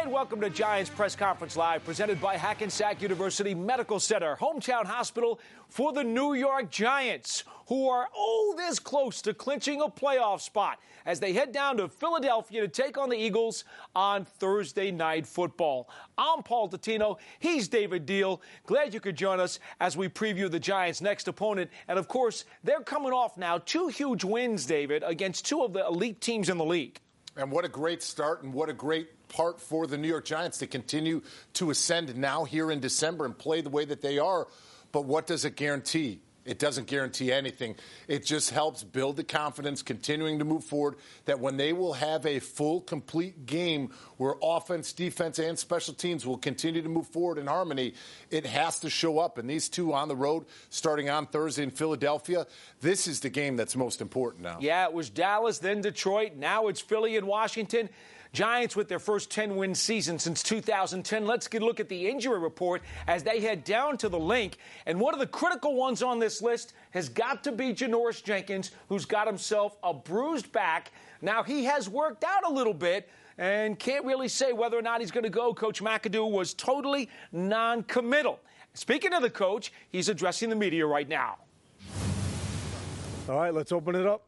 And welcome to Giants Press Conference Live, presented by Hackensack University Medical Center, hometown hospital for the New York Giants, who are this close to clinching a playoff spot as they head down to Philadelphia to take on the Eagles on Thursday Night Football. I'm Paul Dottino. He's David Deal. Glad you could join us as we preview the Giants' next opponent. And, of course, they're coming off now 2 huge wins, David, against 2 of the elite teams in the league. And what a great start and what a great part for the New York Giants to continue to ascend now here in December and play the way that they are. But what does it guarantee? It doesn't guarantee anything. It just helps build the confidence, continuing to move forward, that when they will have a full, complete game where offense, defense, and special teams will continue to move forward in harmony, it has to show up. And these 2 on the road, starting on Thursday in Philadelphia, this is the game that's most important now. Yeah, it was Dallas, then Detroit. Now it's Philly and Washington. Giants with their first 10-win season since 2010. Let's get a look at the injury report as they head down to the Link. And one of the critical ones on this list has got to be Janoris Jenkins, who's got himself a bruised back. Now, he has worked out a little bit and can't really say whether or not he's going to go. Coach McAdoo was totally non-committal. Speaking of the coach, he's addressing the media right now. All right, let's open it up.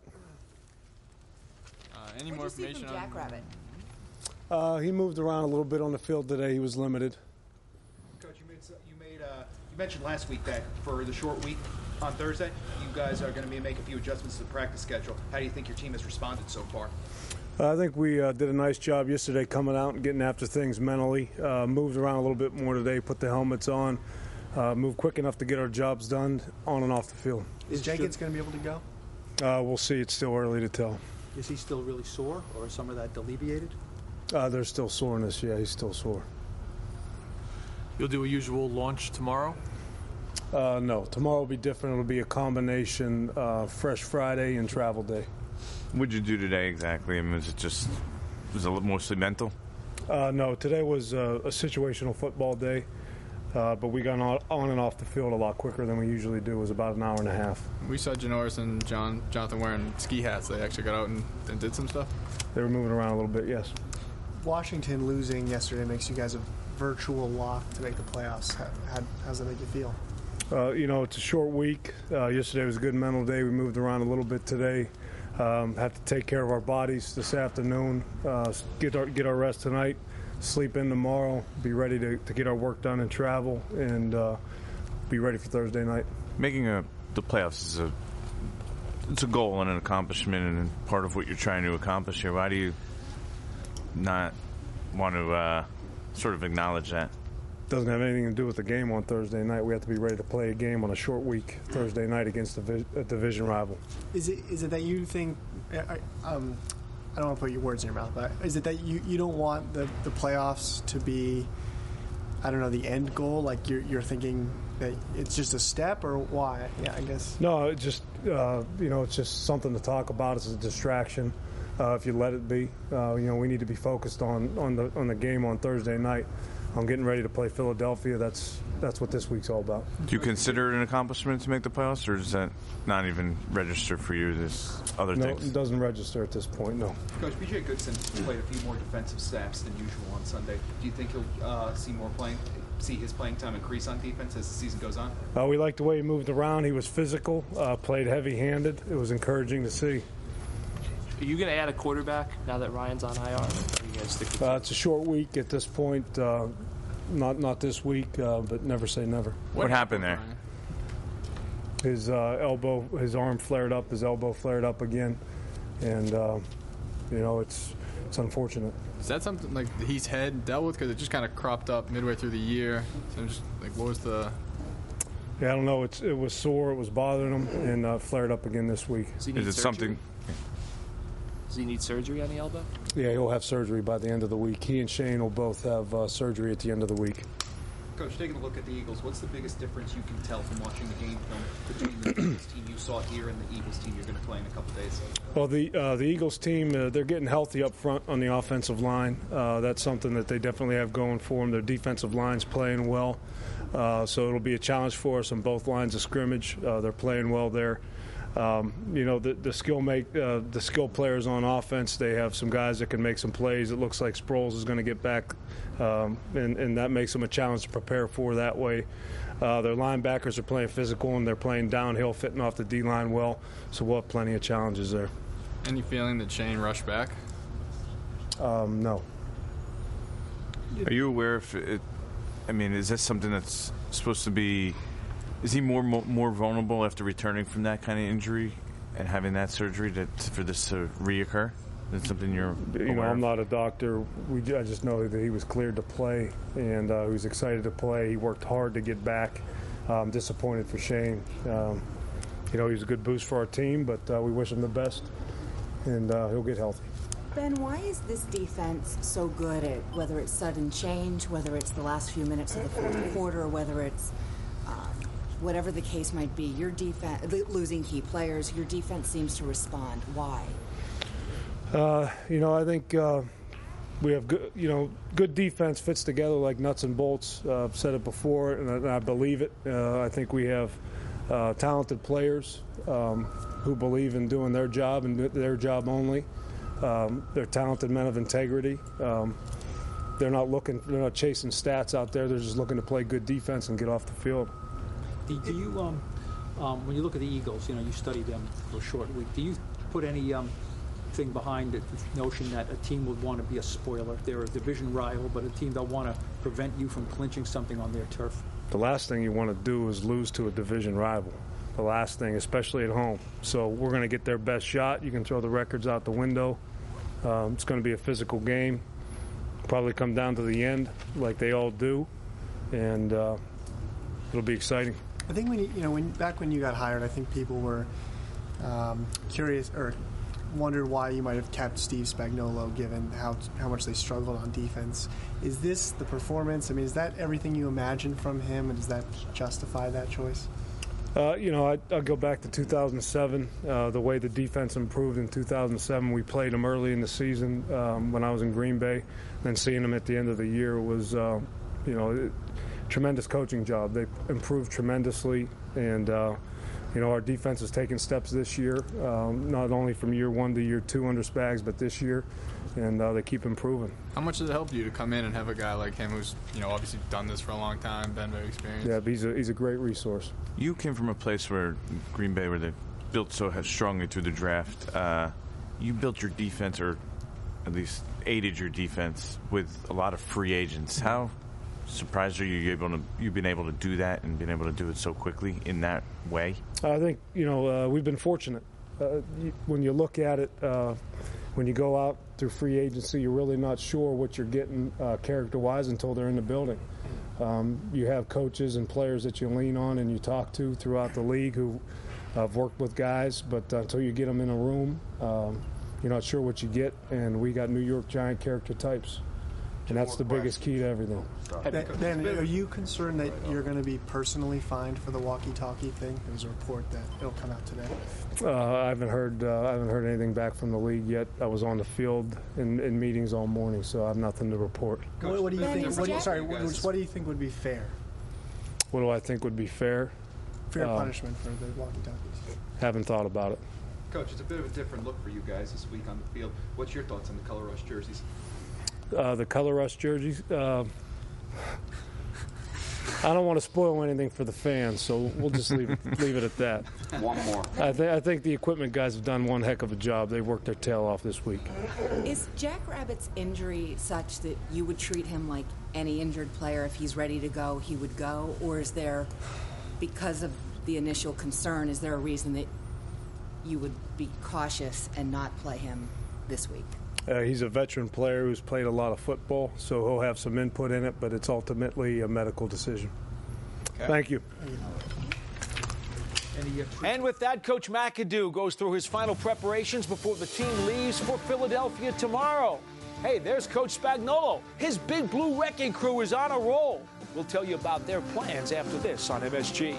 Any more information on Jackrabbit? He moved around a little bit on the field today. He was limited. Coach, you mentioned last week that for the short week on Thursday, you guys are going to make a few adjustments to the practice schedule. How do you think your team has responded so far? I think we did a nice job yesterday coming out and getting after things mentally. Moved around a little bit more today, put the helmets on, moved quick enough to get our jobs done on and off the field. Is Jenkins going to be able to go? We'll see. It's still early to tell. Is he still really sore, or is some of that alleviated? There's still soreness. Yeah, he's still sore. You'll do a usual launch tomorrow? No, tomorrow will be different. It'll be a combination Fresh Friday and travel day. What did you do today exactly? I mean, was it mostly mental? No, today was a situational football day. But we got on and off the field a lot quicker than we usually do. It was about an hour and a half. We saw Janoris and Jonathan wearing ski hats. They actually got out and did some stuff? They were moving around a little bit, yes. Washington losing yesterday makes you guys a virtual lock to make the playoffs. How does that make you feel? It's a short week. Yesterday was a good mental day. We moved around a little bit today. Have to take care of our bodies this afternoon, get our rest tonight, sleep in tomorrow, be ready to get our work done and travel, and be ready for Thursday night. Making the playoffs is it's a goal and an accomplishment and part of what you're trying to accomplish here. Why do you not want to sort of acknowledge that? Doesn't have anything to do with the game on Thursday night. We have to be ready to play a game on a short week Thursday night against a division rival. Is it that you think I don't want to put your words in your mouth, but is it that you don't want the playoffs to be, I don't know, the end goal? Like you're thinking that it's just a step, or why? Yeah, I guess. No, it's just it's just something to talk about. It's a distraction. If you let it be, we need to be focused on the game on Thursday night. I'm getting ready to play Philadelphia. That's what this week's all about. Do you consider it an accomplishment to make the playoffs, or does that not even register for you? There's other things. No, it doesn't register at this point, no. Coach, B.J. Goodson played a few more defensive snaps than usual on Sunday. Do you think he'll see his playing time increase on defense as the season goes on? We liked the way he moved around. He was physical, played heavy-handed. It was encouraging to see. Are you going to add a quarterback now that Ryan's on IR? It's a short week at this point. Not this week, but never say never. What happened there? His his arm flared up, his elbow flared up again, and it's unfortunate. Is that something like he's had dealt with? Because it just kind of cropped up midway through the year. So I'm just like, what was the? Yeah, I don't know. It was sore. It was bothering him, and flared up again this week. Is it something? Does he need surgery on the elbow? Yeah, he'll have surgery by the end of the week. He and Shane will both have surgery at the end of the week. Coach, taking a look at the Eagles, what's the biggest difference you can tell from watching the game film between the Eagles team you saw here and the Eagles team you're going to play in a couple days? Well, the Eagles team, they're getting healthy up front on the offensive line. That's something that they definitely have going for them. Their defensive line's playing well. So it'll be a challenge for us on both lines of scrimmage. They're playing well there. The skill players on offense, they have some guys that can make some plays. It looks like Sproles is going to get back, and that makes them a challenge to prepare for that way. Their linebackers are playing physical, and they're playing downhill, fitting off the D-line well, so we'll have plenty of challenges there. Any feeling that Shane rushed back? No. Are you aware if it? I mean, is this something that's supposed to be? Is he more vulnerable after returning from that kind of injury and having that surgery for this to reoccur? Is that something you're aware I'm of? not a doctor. I just know that he was cleared to play, and he was excited to play. He worked hard to get back. I'm disappointed for Shane. He was a good boost for our team, but we wish him the best, and he'll get healthy. Ben, why is this defense so good at whether it's sudden change, whether it's the last few minutes of the fourth quarter, or whether it's whatever the case might be, your defense, losing key players, your defense seems to respond. Why? I think we have good defense fits together like nuts and bolts. I've said it before, and I believe it. I think we have talented players who believe in doing their job and their job only. They're talented men of integrity. They're not chasing stats out there. They're just looking to play good defense and get off the field. Do you, when you look at the Eagles, you study them for a short week. Do you put any thing behind the notion that a team would want to be a spoiler? They're a division rival, but a team that want to prevent you from clinching something on their turf. The last thing you want to do is lose to a division rival. The last thing, especially at home. So we're going to get their best shot. You can throw the records out the window. It's going to be a physical game. Probably come down to the end, like they all do, and it'll be exciting. I think when you got hired, I think people were curious or wondered why you might have kept Steve Spagnuolo, given how much they struggled on defense. Is this the performance? I mean, is that everything you imagined from him, and does that justify that choice? I'll go back to 2007. The way the defense improved in 2007, we played them early in the season when I was in Green Bay. Then seeing them at the end of the year was, tremendous coaching job. They improved tremendously, and our defense has taken steps this year, not only from year one to year two under Spags, but this year, and they keep improving. How much does it help you to come in and have a guy like him who's obviously done this for a long time, been very experienced? Yeah, he's a great resource. You came from a place where Green Bay, where they built so strongly through the draft. You built your defense, or at least aided your defense, with a lot of free agents. How surprised are you've been able to do that and been able to do it so quickly in that way? I think we've been fortunate. When you look at it, when you go out through free agency, you're really not sure what you're getting character-wise until they're in the building. You have coaches and players that you lean on and you talk to throughout the league who have worked with guys, but until you get them in a room, you're not sure what you get. And we got New York Giant character types. And that's the biggest key to everything. Dan, are you concerned that you're going to be personally fined for the walkie-talkie thing? There's a report that it'll come out today. I haven't heard anything back from the league yet. I was on the field in meetings all morning, so I have nothing to report. What do you think? What do you think would be fair? What do I think would be fair? Fair punishment for the walkie-talkies. Haven't thought about it. Coach, it's a bit of a different look for you guys this week on the field. What's your thoughts on the color rush jerseys? The color rush jerseys. I don't want to spoil anything for the fans, so we'll just leave it at that. One more. I think the equipment guys have done one heck of a job. They worked their tail off this week. Is Jack Rabbit's injury such that you would treat him like any injured player? If he's ready to go, he would go? Or is there, because of the initial concern, is there a reason that you would be cautious and not play him this week? He's a veteran player who's played a lot of football, so he'll have some input in it, but it's ultimately a medical decision. Okay. Thank you. And with that, Coach McAdoo goes through his final preparations before the team leaves for Philadelphia tomorrow. Hey, there's Coach Spagnuolo. His Big Blue Wrecking Crew is on a roll. We'll tell you about their plans after this on MSG.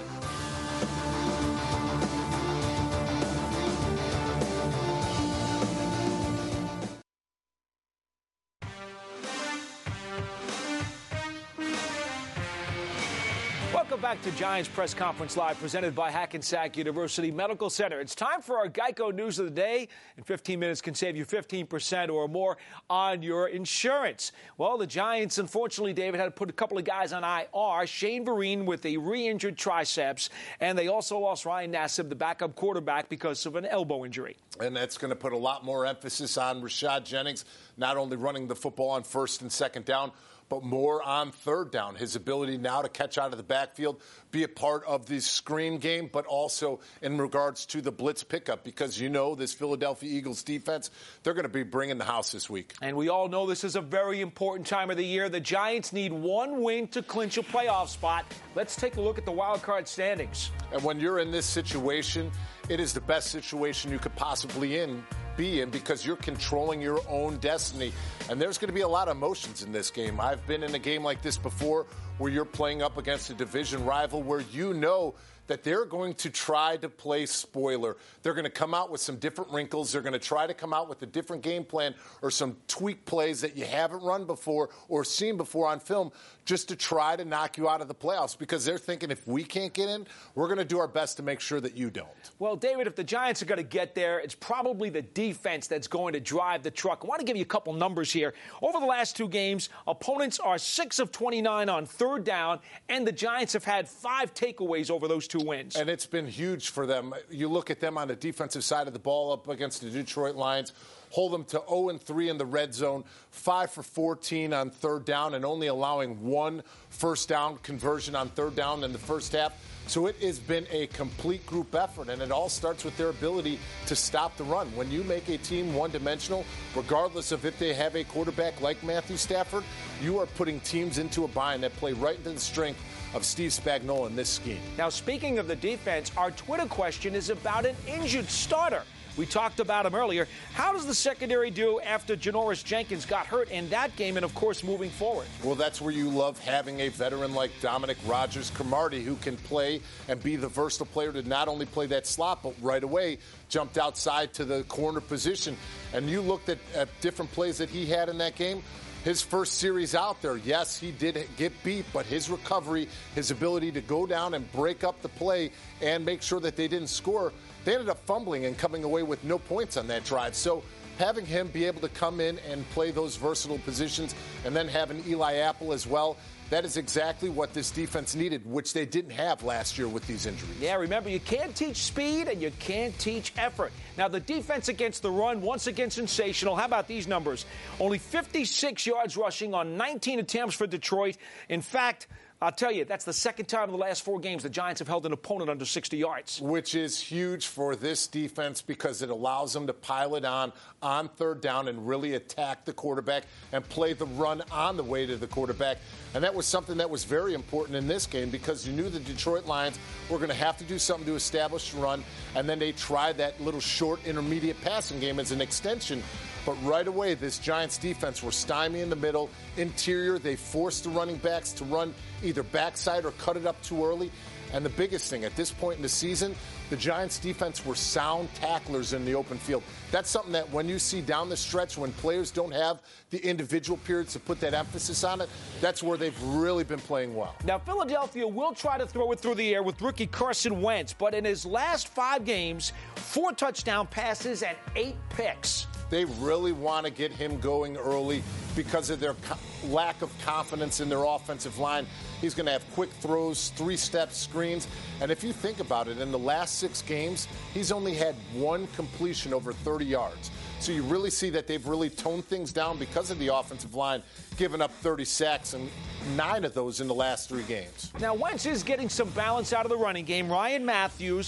Welcome back to Giants Press Conference Live, presented by Hackensack University Medical Center. It's time for our Geico News of the Day. In 15 minutes can save you 15% or more on your insurance. Well, the Giants, unfortunately, David, had to put a couple of guys on IR. Shane Vereen with a re-injured triceps, and they also lost Ryan Nassib, the backup quarterback, because of an elbow injury. And that's going to put a lot more emphasis on Rashad Jennings, not only running the football on first and second down, but more on third down. His ability now to catch out of the backfield, be a part of the screen game, but also in regards to the blitz pickup, because you know this Philadelphia Eagles defense, they're going to be bringing the house this week. And we all know this is a very important time of the year. The Giants need one win to clinch a playoff spot. Let's take a look at the wild card standings. And when you're in this situation, it is the best situation you could possibly be in, because you're controlling your own destiny. And there's going to be a lot of emotions in this game. I've been in a game like this before where you're playing up against a division rival where you know that they're going to try to play spoiler. They're going to come out with some different wrinkles. They're going to try to come out with a different game plan or some tweak plays that you haven't run before or seen before on film, just to try to knock you out of the playoffs, because they're thinking, if we can't get in, we're going to do our best to make sure that you don't. Well, David, if the Giants are going to get there, it's probably the defense that's going to drive the truck. I want to give you a couple numbers here. Over the last two games, opponents are 6 of 29 on third down, and the Giants have had 5 takeaways over those 2 wins. And it's been huge for them. You look at them on the defensive side of the ball up against the Detroit Lions, hold them to 0-3 in the red zone, 5 for 14 on third down, and only allowing 1 first down conversion on third down in the first half. So it has been a complete group effort, and it all starts with their ability to stop the run. When you make a team one-dimensional, regardless of if they have a quarterback like Matthew Stafford, you are putting teams into a bind that play right into the strength of Steve Spagnuolo in this scheme. Now, speaking of the defense, our Twitter question is about an injured starter. We talked about him earlier. How does the secondary do after Janoris Jenkins got hurt in that game and, of course, moving forward? Well, that's where you love having a veteran like Dominic Rodgers-Cromartie, who can play and be the versatile player to not only play that slot, but right away jumped outside to the corner position. And you looked at different plays that he had in that game. His first series out there, yes, he did get beat, but his recovery, his ability to go down and break up the play and make sure that they didn't score, they ended up fumbling and coming away with no points on that drive. So having him be able to come in and play those versatile positions, and then having Eli Apple as well, that is exactly what this defense needed, which they didn't have last year with these injuries. Yeah, remember, you can't teach speed and you can't teach effort. Now, the defense against the run, once again, sensational. How about these numbers? Only 56 yards rushing on 19 attempts for Detroit. In fact, I'll tell you, that's the second time in the last 4 games the Giants have held an opponent under 60 yards. Which is huge for this defense, because it allows them to pile it on third down and really attack the quarterback and play the run on the way to the quarterback. And that was something that was very important in this game, because you knew the Detroit Lions were going to have to do something to establish the run, and then they tried that little short intermediate passing game as an extension. But right away, this Giants defense were stymied in the middle. Interior, they forced the running backs to run either backside or cut it up too early. And the biggest thing, at this point in the season, the Giants defense were sound tacklers in the open field. That's something that when you see down the stretch, when players don't have the individual periods to put that emphasis on it, that's where they've really been playing well. Now, Philadelphia will try to throw it through the air with rookie Carson Wentz, but in his last 5 games, 4 touchdown passes and 8 picks. They really want to get him going early because of their lack of confidence in their offensive line. He's going to have quick throws, 3-step screens. And if you think about it, in the last 6 games, he's only had 1 completion over 30 yards. So you really see that they've really toned things down because of the offensive line, giving up 30 sacks, and 9 of those in the last 3 games. Now, Wentz is getting some balance out of the running game. Ryan Matthews,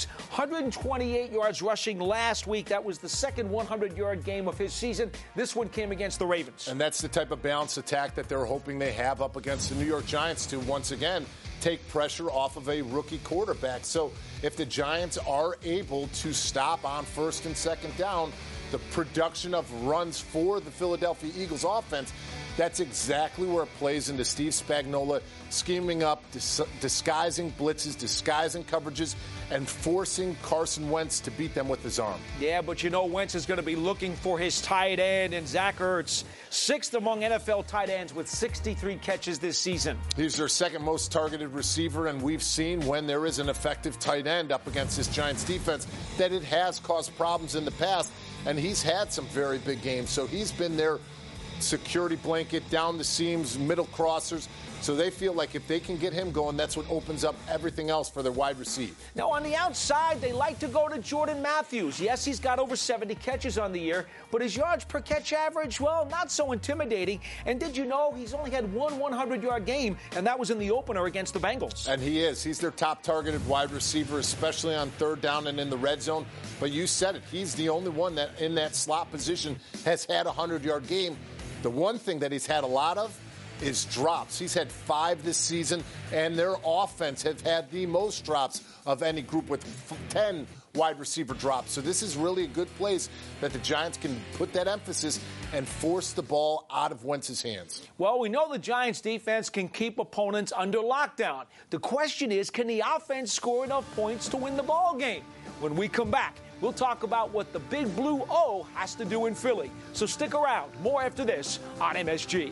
128 yards rushing last week. That was the second 100-yard game of his season. This one came against the Ravens. And that's the type of balanced attack that they're hoping they have up against the New York Giants to, once again, take pressure off of a rookie quarterback. So if the Giants are able to stop on first and second down, the production of runs for the Philadelphia Eagles offense, That's exactly where it plays into Steve Spagnuolo scheming up, disguising blitzes, disguising coverages, and forcing Carson Wentz to beat them with his arm. Yeah, but you know Wentz is going to be looking for his tight end, and Zach Ertz, 6th among NFL tight ends with 63 catches this season. He's their second most targeted receiver, and we've seen when there is an effective tight end up against this Giants defense that it has caused problems in the past, and he's had some very big games. So he's been their security blanket, down the seams, middle crossers. So they feel like if they can get him going, that's what opens up everything else for their wide receiver. Now, on the outside, they like to go to Jordan Matthews. Yes, he's got over 70 catches on the year, but his yards per catch average, well, not so intimidating. And did you know he's only had one 100-yard game, and that was in the opener against the Bengals? And he is. He's their top targeted wide receiver, especially on third down and in the red zone. But you said it. He's the only one that in that slot position has had a 100-yard game. The one thing that he's had a lot of is drops. He's had 5 this season, and their offense have had the most drops of any group with 10 wide receiver drops. So this is really a good place that the Giants can put that emphasis and force the ball out of Wentz's hands. Well, we know the Giants defense can keep opponents under lockdown. The question is, can the offense score enough points to win the ball game? When we come back, we'll talk about what the Big Blue O has to do in Philly. So stick around. More after this on MSG.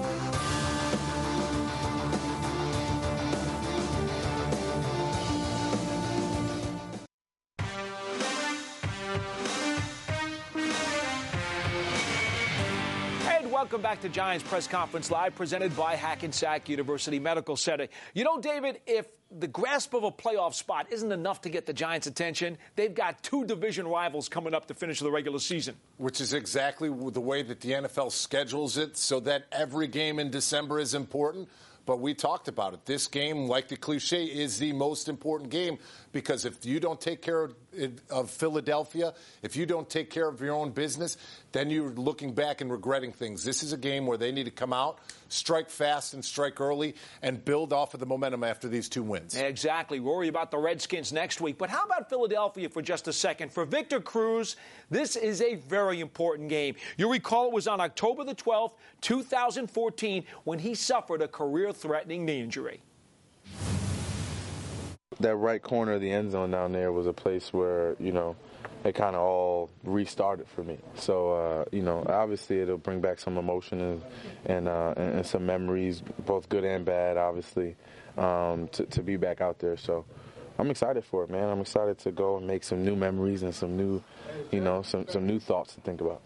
Welcome back to Giants Press Conference Live, presented by Hackensack University Medical Center. You know, David, if the grasp of a playoff spot isn't enough to get the Giants' attention, they've got 2 division rivals coming up to finish the regular season. Which is exactly the way that the NFL schedules it, so that every game in December is important. But we talked about it. This game, like the cliche, is the most important game because if you don't take care of Philadelphia, if you don't take care of your own business, then you're looking back and regretting things. This is a game where they need to come out, strike fast and strike early, and build off of the momentum after these 2 wins. Exactly. Worry about the Redskins next week. But how about Philadelphia for just a second? For Victor Cruz, this is a very important game. You recall it was on October the 12th, 2014, when he suffered a career-threatening knee injury. That right corner of the end zone down there was a place where, you know, it kind of all restarted for me. So, you know, obviously it'll bring back some emotion and some memories, both good and bad, obviously, to be back out there. So I'm excited for it, man. I'm excited to go and make some new memories and some new, you know, some new thoughts to think about.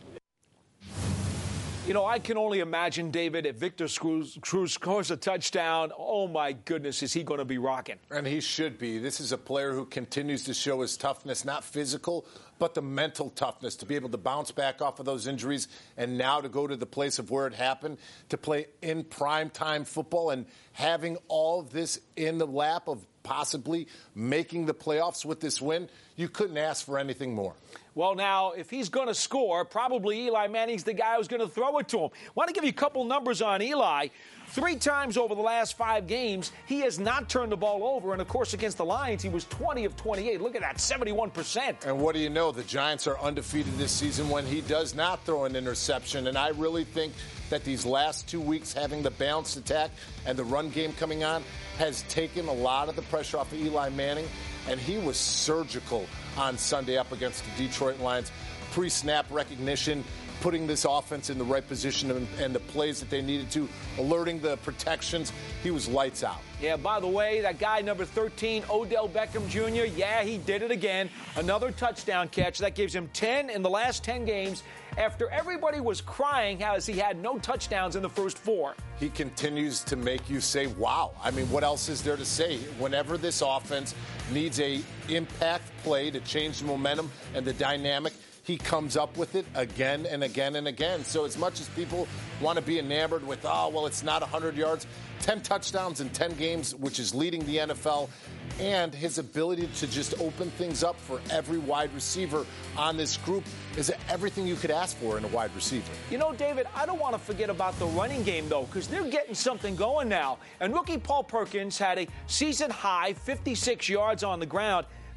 You know, I can only imagine, David, if Victor Cruz scores a touchdown, oh, my goodness, is he going to be rocking? And he should be. This is a player who continues to show his toughness, not physical, but the mental toughness to be able to bounce back off of those injuries and now to go to the place of where it happened, to play in primetime football and having all of this in the lap of possibly making the playoffs with this win. You couldn't ask for anything more. Well, now, if he's going to score, probably Eli Manning's the guy who's going to throw it to him. I want to give you a couple numbers on Eli. 3 times over the last 5 games, he has not turned the ball over. And, of course, against the Lions, he was 20 of 28. Look at that, 71%. And what do you know? The Giants are undefeated this season when he does not throw an interception. And I really think that these last 2 weeks, having the balanced attack and the run game coming on, has taken a lot of the pressure off of Eli Manning. And he was surgical on Sunday up against the Detroit Lions. Pre-snap recognition, putting this offense in the right position and the plays that they needed to, alerting the protections. He was lights out. Yeah, by the way, that guy, number 13, Odell Beckham Jr., yeah, he did it again. Another touchdown catch. That gives him 10 in the last 10 games after everybody was crying as he had no touchdowns in the first 4. He continues to make you say, wow. I mean, what else is there to say? Whenever this offense needs a impact play to change the momentum and the dynamic, he comes up with it again and again and again. So as much as people want to be enamored with, oh, well, it's not 100 yards, 10 touchdowns in 10 games, which is leading the NFL, and his ability to just open things up for every wide receiver on this group is everything you could ask for in a wide receiver. You know, David, I don't want to forget about the running game, though, because they're getting something going now. And rookie Paul Perkins had a season-high 56 yards on the ground.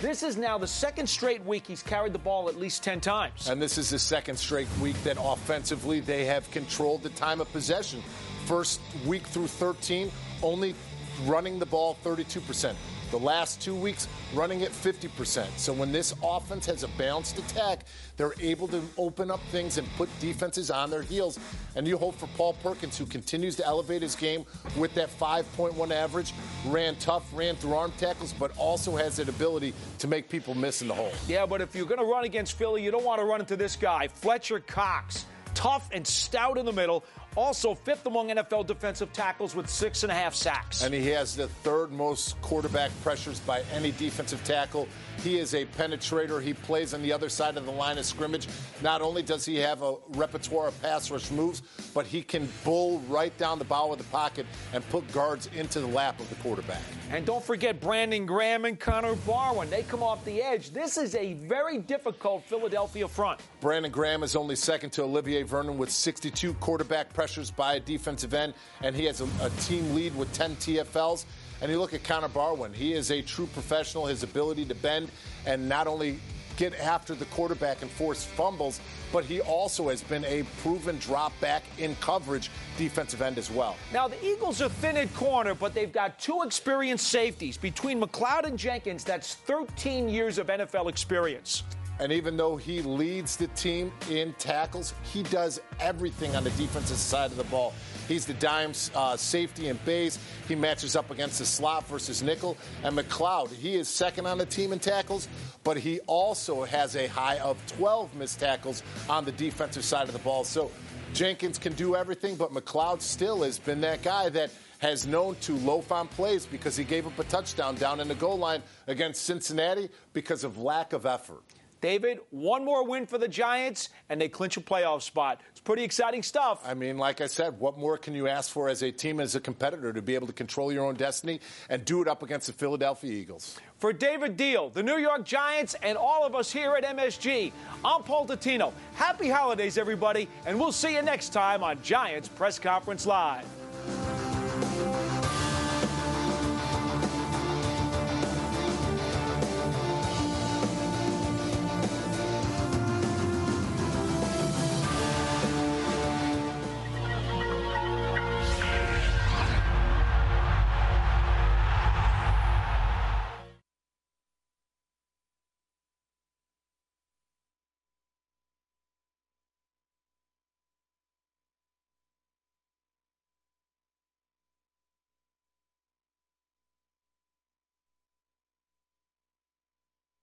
This is now the second straight week he's carried the ball at least 10 times. And this is the second straight week that offensively they have controlled the time of possession. First week through 13, only running the ball 32%. The last 2 weeks, running it 50%. So when this offense has a balanced attack, they're able to open up things and put defenses on their heels. And you hope for Paul Perkins, who continues to elevate his game with that 5.1 average, ran tough, ran through arm tackles, but also has that ability to make people miss in the hole. Yeah, but if you're going to run against Philly, you don't want to run into this guy, Fletcher Cox. Tough and stout in the middle. Also fifth among NFL defensive tackles with 6.5 sacks. And he has the third most quarterback pressures by any defensive tackle. He is a penetrator. He plays on the other side of the line of scrimmage. Not only does he have a repertoire of pass rush moves, but he can bull right down the bow of the pocket and put guards into the lap of the quarterback. And don't forget Brandon Graham and Connor Barwin. They come off the edge. This is a very difficult Philadelphia front. Brandon Graham is only second to Olivier Vernon with 62 quarterback pressures by a defensive end, and he has a team lead with 10 TFLs. And you look at Connor Barwin. He is a true professional. His ability to bend and not only get after the quarterback and force fumbles, but he also has been a proven drop back in coverage defensive end as well. Now, the Eagles are thin at corner, but they've got two experienced safeties. Between McLeod and Jenkins, that's 13 years of NFL experience. And even though he leads the team in tackles, he does everything on the defensive side of the ball. He's the dime safety and base. He matches up against the slot versus nickel. And McLeod, he is second on the team in tackles, but he also has a high of 12 missed tackles on the defensive side of the ball. So Jenkins can do everything, but McLeod still has been that guy that has known to loaf on plays because he gave up a touchdown down in the goal line against Cincinnati because of lack of effort. David, one more win for the Giants, and they clinch a playoff spot. It's pretty exciting stuff. I mean, like I said, what more can you ask for as a team, as a competitor, to be able to control your own destiny and do it up against the Philadelphia Eagles? For David Deal, the New York Giants, and all of us here at MSG, I'm Paul Dottino. Happy holidays, everybody, and we'll see you next time on Giants Press Conference Live.